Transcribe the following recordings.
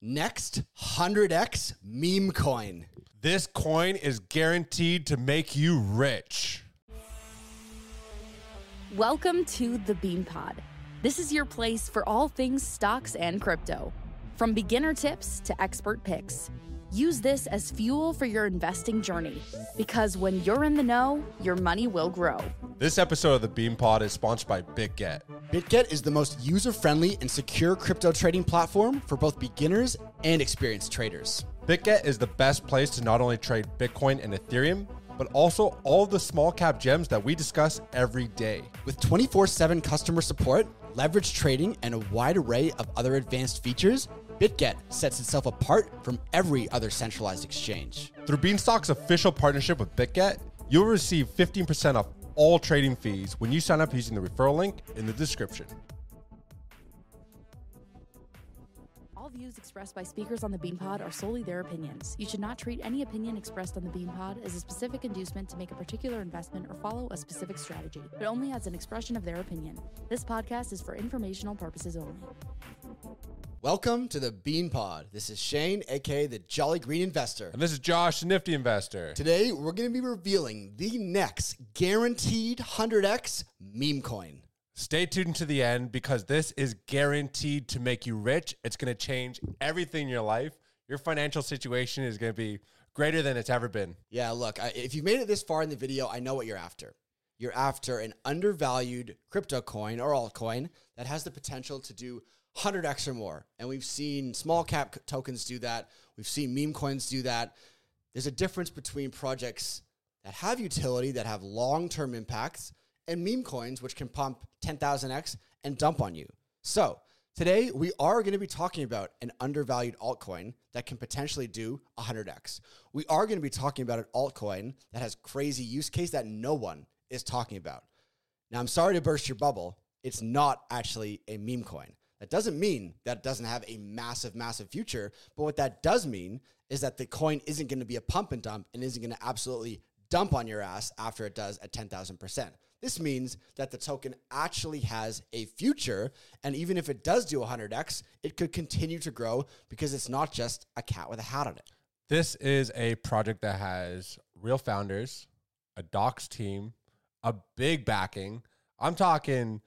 Next, 100x meme coin. This coin is guaranteed to make you rich. Welcome to the Bean Pod. This is your place for all things stocks and crypto. From beginner tips to expert picks. Use this as fuel for your investing journey, because when you're in the know, your money will grow. This episode of the Bean Pod is sponsored by BitGet. BitGet is the most user-friendly and secure crypto trading platform for both beginners and experienced traders. BitGet is the best place to not only trade Bitcoin and Ethereum, but also all the small cap gems that we discuss every day. With 24/7 customer support, leverage trading, and a wide array of other advanced features, BitGet sets itself apart from every other centralized exchange. Through Beanstalk's official partnership with BitGet, you'll receive 15% off all trading fees when you sign up using the referral link in the description. All views expressed by speakers on the Bean Pod are solely their opinions. You should not treat any opinion expressed on the Bean Pod as a specific inducement to make a particular investment or follow a specific strategy, but only as an expression of their opinion. This podcast is for informational purposes only. Welcome to the Bean Pod. This is Shane, aka the Jolly Green Investor. And this is Josh, the Nifty Investor. Today, we're going to be revealing the next guaranteed 100x meme coin. Stay tuned to the end because this is guaranteed to make you rich. It's going to change everything in your life. Your financial situation is going to be greater than it's ever been. Yeah, look, if you made it this far in the video, I know what you're after. You're after an undervalued crypto coin or altcoin that has the potential to do 100x or more. And we've seen small cap tokens do that. We've seen meme coins do that. There's a difference between projects that have utility, that have long-term impacts, and meme coins, which can pump 10,000x and dump on you. So today we are going to be talking about an undervalued altcoin that can potentially do 100x. We are going to be talking about an altcoin that has crazy use case that no one is talking about. Now, I'm sorry to burst your bubble. It's not actually a meme coin. That doesn't mean that it doesn't have a massive, massive future. But what that does mean is that the coin isn't going to be a pump and dump and isn't going to absolutely dump on your ass after it does at 10,000%. This means that the token actually has a future. And even if it does do 100x, it could continue to grow because it's not just a cat with a hat on it. This is a project that has real founders, a docs team, a big backing. I'm talking,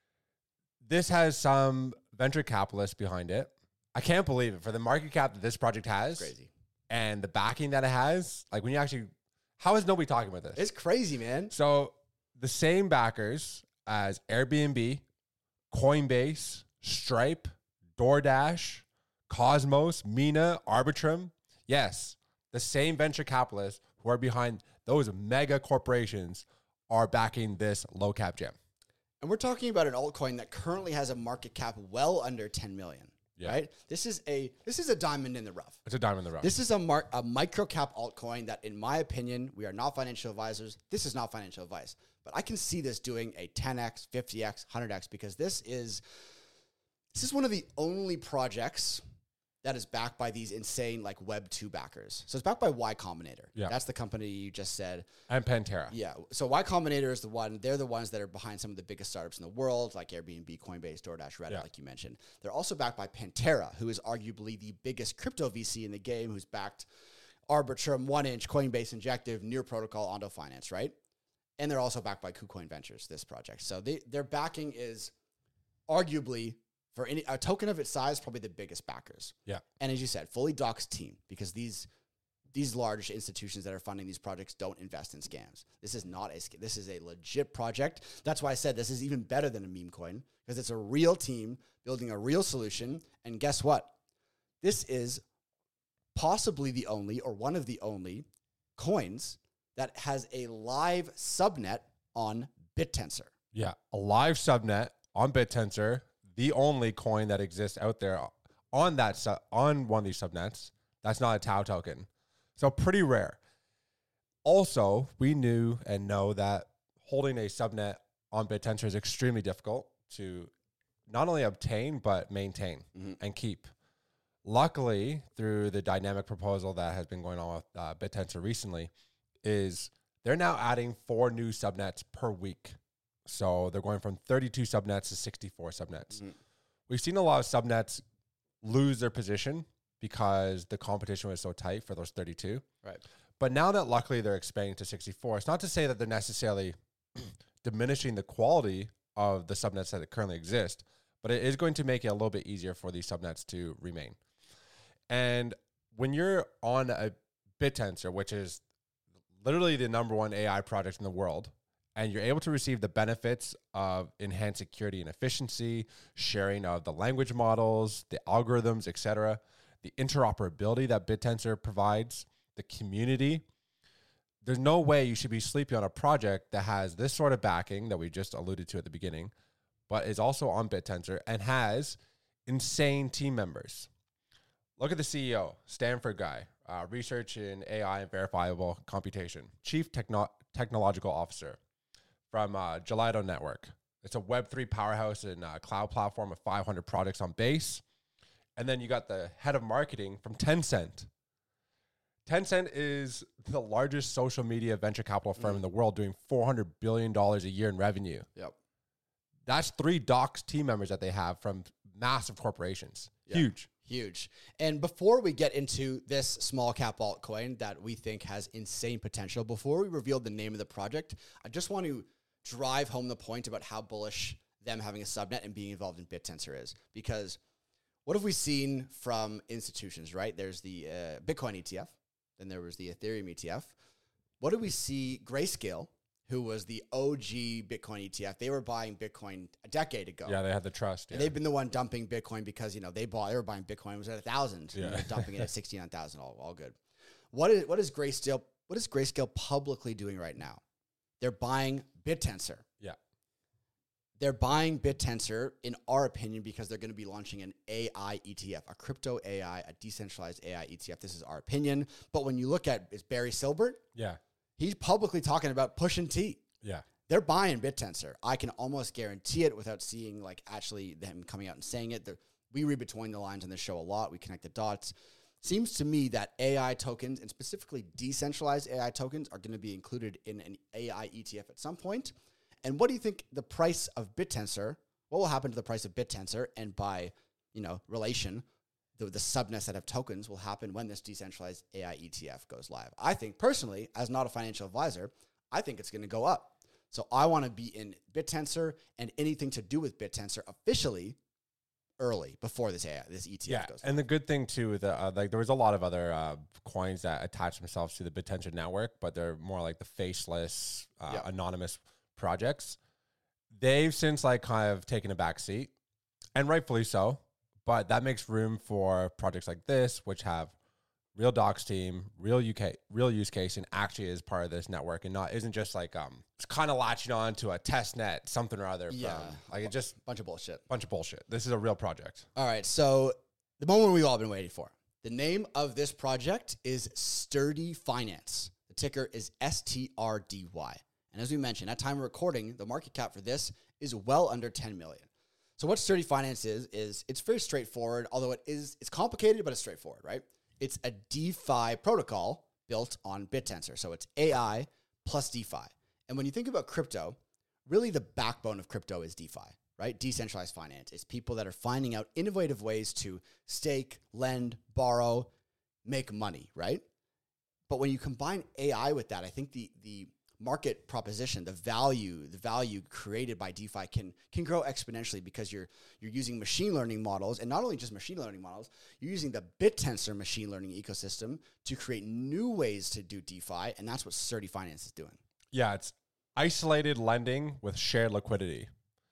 this has some venture capitalists behind it. I can't believe it. For the market cap that this project has, Crazy. And the backing that it has, like when you actually, how is nobody talking about this? It's crazy, man. So the same backers as Airbnb, Coinbase, Stripe, DoorDash, Cosmos, Mina, Arbitrum. Yes, the same venture capitalists who are behind those mega corporations are backing this low cap gem. And we're talking about an altcoin that currently has a market cap well under 10 million, right? This is a diamond in the rough. It's a diamond in the rough. This is a micro cap altcoin that, in my opinion, we are not financial advisors. This is not financial advice, but I can see this doing a 10x, 50x, 100x because this is one of the only projects that is backed by these insane like Web 2 backers. So it's backed by Y Combinator. Yeah. That's the company you just said. And Pantera. Yeah. So Y Combinator is they're the ones that are behind some of the biggest startups in the world, like Airbnb, Coinbase, DoorDash, Reddit, like you mentioned. They're also backed by Pantera, who is arguably the biggest crypto VC in the game, who's backed Arbitrum, 1inch, Coinbase, Injective, Near Protocol, Ondo Finance, right? And they're also backed by KuCoin Ventures, this project. So their backing is arguably, for a token of its size, probably the biggest backers. Yeah. And as you said, fully doxed team, because these large institutions that are funding these projects don't invest in scams. This is not this is a legit project. That's why I said this is even better than a meme coin, because it's a real team building a real solution. And guess what? This is possibly the only or one of the only coins that has a live subnet on BitTensor. Yeah. A live subnet on BitTensor, the only coin that exists out there on on one of these subnets. That's not a Tau token. So pretty rare. Also, we knew and know that holding a subnet on BitTensor is extremely difficult to not only obtain, but maintain and keep. Luckily, through the dynamic proposal that has been going on with BitTensor recently, is they're now adding 4 new subnets per week. So they're going from 32 subnets to 64 subnets. We've seen a lot of subnets lose their position because the competition was so tight for those 32. Right. But now that luckily they're expanding to 64, it's not to say that they're necessarily diminishing the quality of the subnets that currently exist, but it is going to make it a little bit easier for these subnets to remain. And when you're on a BitTensor, which is literally the number one AI project in the world, and you're able to receive the benefits of enhanced security and efficiency, sharing of the language models, the algorithms, etc., the interoperability that BitTensor provides, the community, there's no way you should be sleeping on a project that has this sort of backing that we just alluded to at the beginning, but is also on BitTensor and has insane team members. Look at the CEO, Stanford guy, research in AI and verifiable computation, chief technological officer from Gelato Network. It's a Web3 powerhouse and cloud platform of 500 projects on base. And then you got the head of marketing from Tencent. Tencent is the largest social media venture capital firm in the world, doing $400 billion a year in revenue. Yep. That's 3 Docs team members that they have from massive corporations. Yeah. Huge. And before we get into this small cap altcoin that we think has insane potential, before we reveal the name of the project, I just want to drive home the point about how bullish them having a subnet and being involved in BitTensor is. Because what have we seen from institutions, right? There's the Bitcoin ETF. Then there was the Ethereum ETF. What did we see? Grayscale, who was the OG Bitcoin ETF, they were buying Bitcoin a decade ago. Yeah, they had the trust. And they've been the one dumping Bitcoin because, they were buying Bitcoin, it was at 1,000. Yeah. And they're dumping it at 69,000, all good. What is Grayscale publicly doing right now? They're buying BitTensor. Yeah. They're buying BitTensor, in our opinion, because they're going to be launching an AI ETF, a crypto AI, a decentralized AI ETF. This is our opinion. But when you look at, it's Barry Silbert. Yeah. He's publicly talking about push and T. Yeah. They're buying BitTensor. I can almost guarantee it without seeing actually them coming out and saying it. We read between the lines on this show a lot. We connect the dots. Seems to me that AI tokens, and specifically decentralized AI tokens, are going to be included in an AI ETF at some point. And what do you think the price of BitTensor, what will happen to the price of BitTensor, and by, relation, the subnets that have tokens will happen when this decentralized AI ETF goes live? I think personally, as not a financial advisor, I think it's going to go up. So I want to be in BitTensor and anything to do with BitTensor officially early before this ETF goes live. And the good thing too, there was a lot of other coins that attach themselves to the BitTensor network, but they're more like the faceless, anonymous projects. They've since kind of taken a back seat, and rightfully so, but that makes room for projects like this, which have real docs team, real use case, and actually is part of this network, and isn't just it's kind of latching on to a test net, something or other. Yeah. It just bunch of bullshit. This is a real project. All right. So the moment we've all been waiting for. The name of this project is Sturdy Finance. The ticker is STRDY. And as we mentioned, at time of recording, the market cap for this is well under 10 million. So what Sturdy Finance is it's very straightforward, although it's complicated, but it's straightforward, right? It's a DeFi protocol built on BitTensor. So it's AI plus DeFi. And when you think about crypto, really the backbone of crypto is DeFi, right? Decentralized finance. It's people that are finding out innovative ways to stake, lend, borrow, make money, right? But when you combine AI with that, I think the market proposition, the value created by DeFi can grow exponentially, because you're using machine learning models, and not only just machine learning models, you're using the BitTensor machine learning ecosystem to create new ways to do DeFi, and that's what Sturdy Finance is doing. Yeah, it's isolated lending with shared liquidity,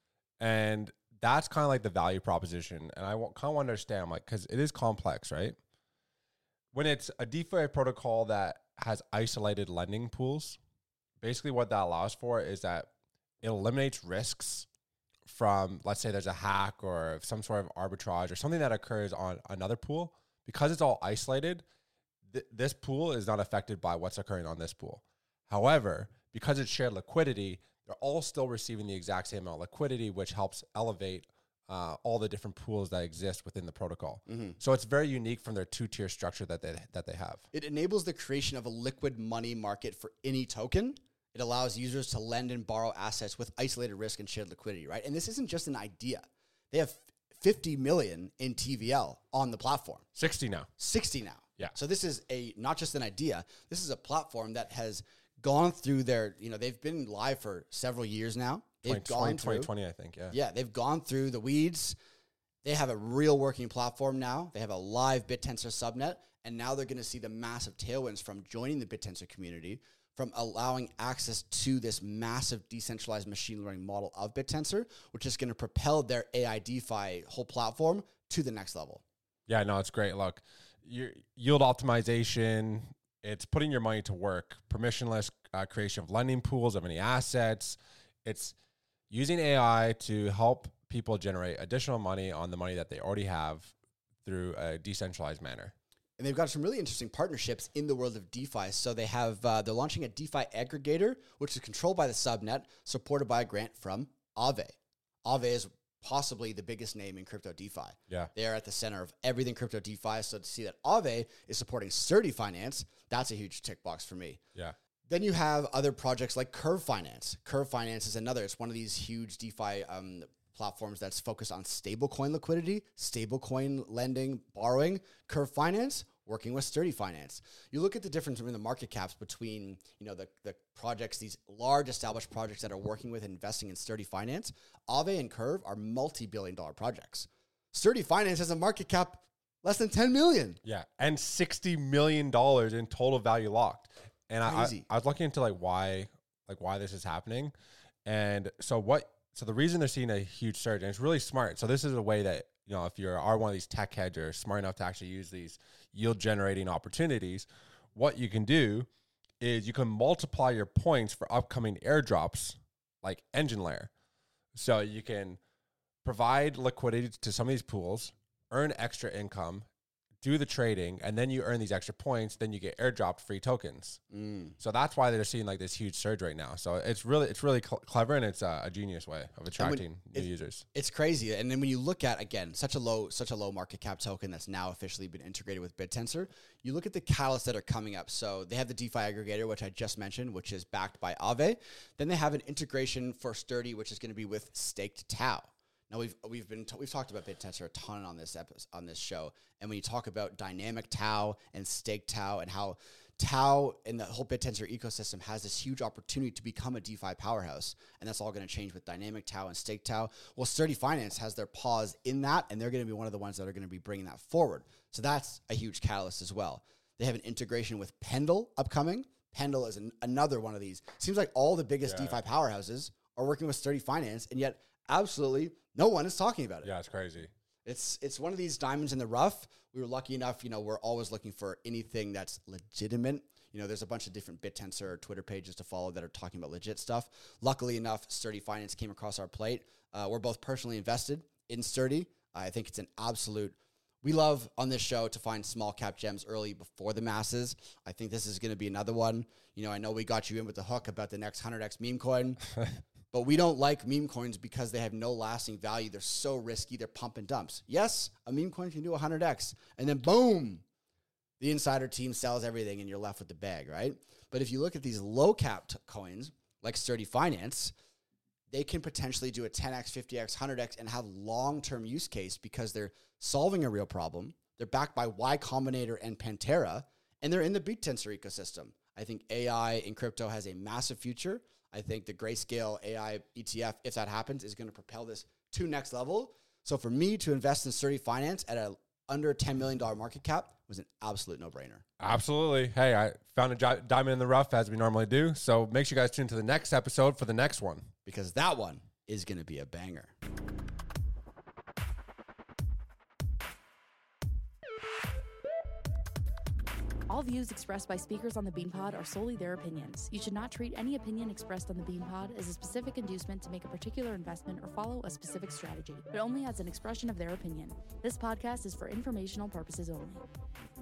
and that's kind of like the value proposition. And I kind of understand, because it is complex, right? When it's a DeFi protocol that has isolated lending pools, basically what that allows for is that it eliminates risks from, let's say there's a hack or some sort of arbitrage or something that occurs on another pool. Because it's all isolated, this pool is not affected by what's occurring on this pool. However, because it's shared liquidity, they're all still receiving the exact same amount of liquidity, which helps elevate all the different pools that exist within the protocol. Mm-hmm. So it's very unique from their 2-tier structure that they have. It enables the creation of a liquid money market for any token. It allows users to lend and borrow assets with isolated risk and shared liquidity, right? And this isn't just an idea. They have 50 million in TVL on the platform. 60 now. 60 now. Yeah. So this is not just an idea. This is a platform that has gone through they've been live for several years now. They've gone through 2020, I think. Yeah. Yeah, they've gone through the weeds. They have a real working platform now. They have a live BitTensor subnet, and now they're going to see the massive tailwinds from joining the BitTensor community, from allowing access to this massive decentralized machine learning model of BitTensor, which is going to propel their AI DeFi whole platform to the next level. Yeah, no, it's great. Look, yield optimization, it's putting your money to work, permissionless creation of lending pools of any assets. It's using AI to help people generate additional money on the money that they already have through a decentralized manner. And they've got some really interesting partnerships in the world of DeFi. So they have, they're launching a DeFi aggregator, which is controlled by the subnet, supported by a grant from Aave. Aave is possibly the biggest name in crypto DeFi. Yeah. They are at the center of everything crypto DeFi. So to see that Aave is supporting Sturdy Finance, that's a huge tick box for me. Yeah. Then you have other projects like Curve Finance. Curve Finance is another. It's one of these huge DeFi platforms that's focused on stablecoin liquidity, stablecoin lending, borrowing. Curve Finance working with Sturdy Finance. You look at the difference in the market caps between the projects, these large established projects that are working with and investing in Sturdy Finance. Aave and Curve are multi-billion-dollar projects. Sturdy Finance has a market cap less than 10 million. Yeah, and $60 million in total value locked. And I was looking into why this is happening. And so the reason they're seeing a huge surge, and it's really smart. So this is a way that, if you are one of these tech hedgers smart enough to actually use these yield generating opportunities, what you can do is you can multiply your points for upcoming airdrops like Engine Layer. So you can provide liquidity to some of these pools, earn extra income, do the trading, and then you earn these extra points, then you get airdropped free tokens. So that's why they're seeing this huge surge right now. So it's really clever, and it's a genius way of attracting new users. It's crazy. And then when you look at, again, such a low market cap token that's now officially been integrated with BitTensor, you look at the catalysts that are coming up. So they have the DeFi aggregator, which I just mentioned, which is backed by Aave. Then they have an integration for Sturdy, which is going to be with Staked Tau. Now we've talked about BitTensor a ton on this show, and when you talk about dynamic Tau and Staked Tau and how Tau and the whole BitTensor ecosystem has this huge opportunity to become a DeFi powerhouse, and that's all going to change with dynamic Tau and Staked Tau. Well, Sturdy Finance has their paws in that, and they're going to be one of the ones that are going to be bringing that forward. So that's a huge catalyst as well. They have an integration with Pendle upcoming. Pendle is another one of these. Seems like all the biggest DeFi powerhouses are working with Sturdy Finance, and yet absolutely no one is talking about it. Yeah, it's crazy. It's one of these diamonds in the rough. We were lucky enough, we're always looking for anything that's legitimate. There's a bunch of different BitTensor Twitter pages to follow that are talking about legit stuff. Luckily enough, Sturdy Finance came across our plate. We're both personally invested in Sturdy. I think it's an absolute... We love on this show to find small cap gems early before the masses. I think this is going to be another one. I know we got you in with the hook about the next 100x meme coin. But we don't like meme coins because they have no lasting value. They're so risky. They're pump and dumps. Yes, a meme coin can do 100x. And then boom, the insider team sells everything and you're left with the bag, right? But if you look at these low cap coins like Sturdy Finance, they can potentially do a 10x, 50x, 100x and have long-term use case because they're solving a real problem. They're backed by Y Combinator and Pantera, and they're in the BitTensor ecosystem. I think AI in crypto has a massive future. I think the Grayscale AI ETF, if that happens, is going to propel this to next level. So for me to invest in Sturdy Finance at a under $10 million market cap was an absolute no-brainer. Absolutely. Hey, I found a diamond in the rough as we normally do. So make sure you guys tune to the next episode for the next one. Because that one is going to be a banger. All views expressed by speakers on the BeanPod are solely their opinions. You should not treat any opinion expressed on the BeanPod as a specific inducement to make a particular investment or follow a specific strategy, but only as an expression of their opinion. This podcast is for informational purposes only.